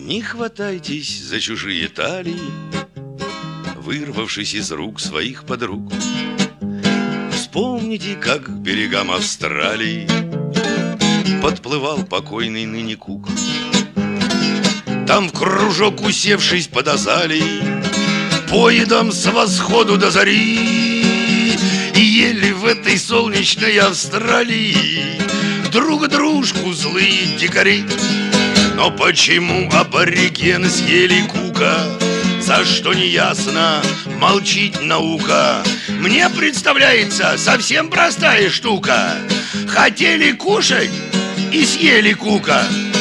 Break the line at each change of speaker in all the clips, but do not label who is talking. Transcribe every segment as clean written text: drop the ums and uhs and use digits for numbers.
Не хватайтесь за чужие талии, вырвавшись из рук своих подруг. Вспомните, как к берегам Австралии подплывал покойный ныне Кук. Там в кружок, усевшись под азалией, поедом с восходу до зари, и ели в этой солнечной Австралии друг дружку злые дикари. Но почему аборигены съели Кука? За что не ясно, молчит наука. Мне представляется совсем простая штука. Хотели кушать и съели Кука.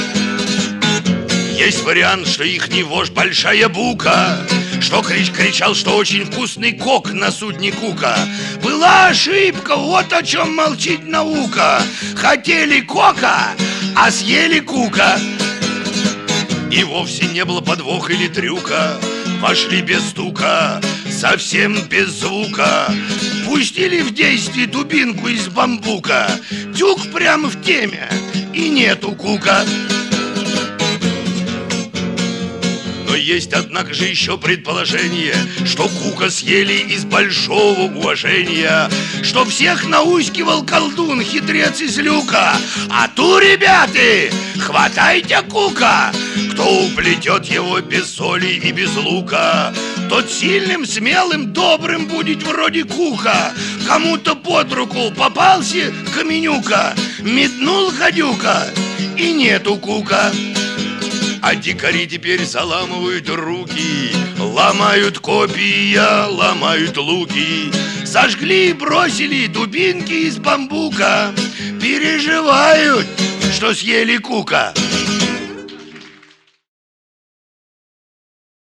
Есть вариант, что ихний вождь большая бука, что кричал, что очень вкусный кок на судне Кука. Была ошибка, вот о чем молчит наука. Хотели кока, а съели Кука. И вовсе не было подвоха или трюка. Вошли без стука, совсем без звука. Пустили в действие дубинку из бамбука. Тюк прямо в теме, и нету Кука. Но есть, однако же, еще предположение, что Кука съели из большого уважения, что всех наускивал колдун, хитрец из люка. А ту, ребята, хватайте Кука! Кто уплетет его без соли и без лука, тот сильным, смелым, добрым будет вроде Кука. Кому-то под руку попался каменюка, метнул гадюка, и нету Кука. А дикари теперь заламывают руки, ломают копья, ломают луки. Сожгли и бросили дубинки из бамбука. Переживают, что съели Кука.